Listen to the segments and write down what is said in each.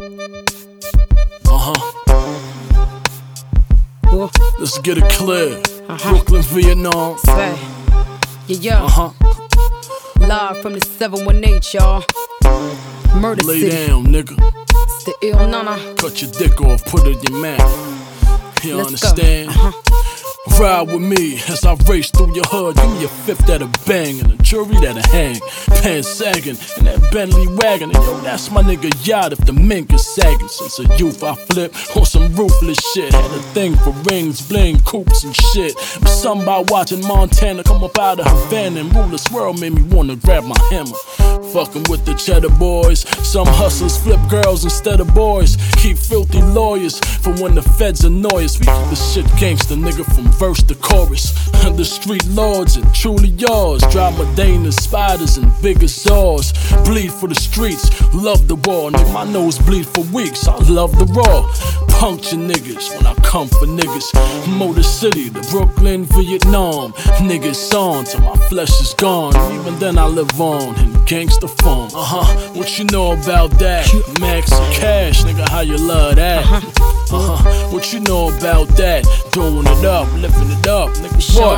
Let's get it clear. Brooklyn, Vietnam. Say, yeah. Live from the 718, y'all. Murder Lay City. down, nigga. It's the ill nana. Cut your dick off, put it in your mouth. You Let's understand? go. Ride with me as I race through your hood. Give me a fifth that'll bang and a jury that'll hang. Pants sagging and that Bentley wagon. And yo, that's my nigga yacht if the mink is sagging. Since a youth I flip on some ruthless shit. Had a thing for rings, bling, coops and shit. But something about watching Montana come up out of Havana and rule this world made me wanna grab my hammer. Fucking with the cheddar boys. Some hustlers flip girls instead of boys. Keep filthy lawyers for when the feds annoy us. We keep the shit gangsta, nigga, from verse to chorus. The street lords and truly yours. Drive Medanas, spiders and bigger saws. Bleed for the streets, love the war. Nigga, my nose bleed for weeks, I love the raw. Puncture niggas when I come for niggas. Motor City, the Brooklyn, Vietnam. Niggas on till my flesh is gone. Even then I live on in gangsta form. What you know about that? Max and Cash, nigga, how you love that? What you know about that? Doing it up, lifting it up, nigga, what?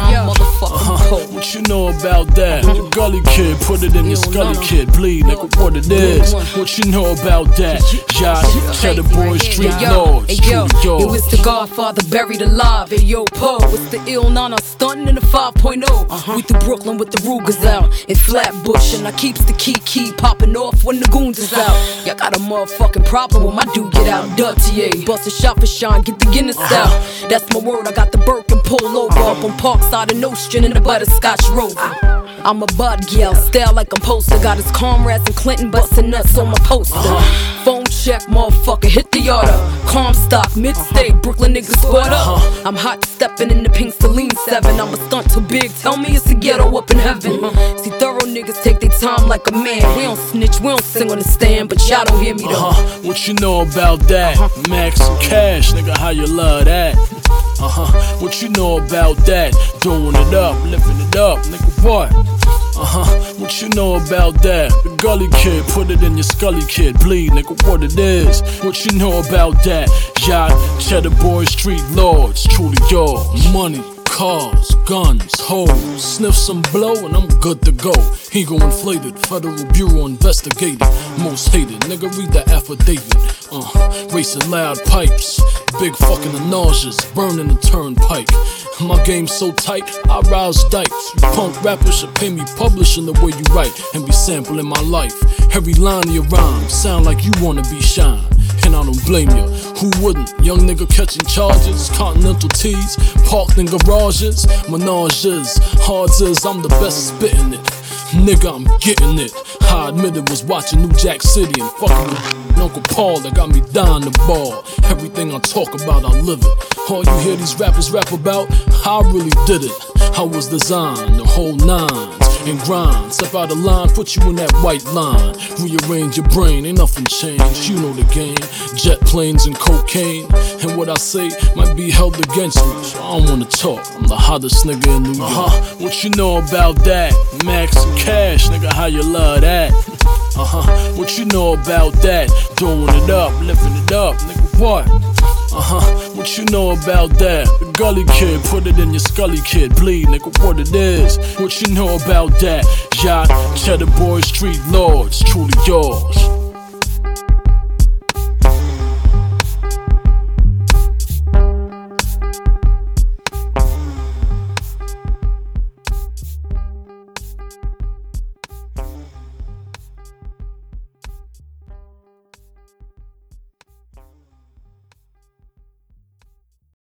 What you know about that? The gully kid, put it in your scully kid, bleed, nigga, what it is? What you know about that? Yacht, cheddar boys, street lords, yo, it was the Godfather buried alive. Hey yo, Poe, it's the ill nana stunting in the 5.0. We through Brooklyn with the Rugers out in Flatbush, and I keeps the key popping off when the goons is out. Y'all got a motherfucking problem when my dude get out. Duttier, bust a shot for Sean, get the Guinness out. That's my word, I got the Birkin pull over up on Parkside and Nostrand in the butterscotch Rover. I'm a bud gal, style like I'm poster. Got his comrades and Clinton busting nuts on my poster. Phone check, motherfucker, hit the order. Comstock, mid-state, Brooklyn niggas squad up. I'm hot stepping in the pink Celine 7. I'm a stunt too big, tell me it's a ghetto up in heaven. See, thorough niggas take their time like a man. We don't snitch, we don't sing on the stand, but y'all don't hear me though. What you know about that? Max and Cash, nigga, how you love that? What you know about that? Doing it up, lifting it up, nigga, what? What you know about that? The gully kid, put it in your scully kid, bleed, nigga, what it is? What you know about that? Yacht, cheddar boys, street lords, truly yours. Money, cars, guns, hoes. Sniff some blow and I'm good to go. Ego inflated, Federal Bureau investigated. Most hated, nigga, read the affidavit. Racing loud pipes, big fucking nauseous, burning the turnpike. My game so tight, I rouse dikes. You punk rappers should pay me publishing the way you write and be sampling my life. Every line of your rhyme sound like you wanna be shine. And I don't blame you, who wouldn't? Young nigga catching charges, continental tees, parked in garages, menages. Hards as I'm the best spitting it. Nigga, I'm getting it. I admit it was watching New Jack City and fucking with Uncle Paul that got me dying the ball. Everything I talk about, I live it. All you hear these rappers rap about, I really did it. I was designed, the whole nines, and grind. Step out of line, put you in that white line. Rearrange your brain, ain't nothing changed. You know the game, jet planes and cocaine. And what I say might be held against me, so I don't wanna talk. I'm the hottest nigga in New York. What you know about that? Max and Cash, nigga, how you love that? What you know about that? Doing it up, lifting it up, nigga, what? What you know about that? The gully kid, put it in your scully kid, bleed, nigga, what it is? What you know about that? Yacht, cheddar boys, street lords, truly yours.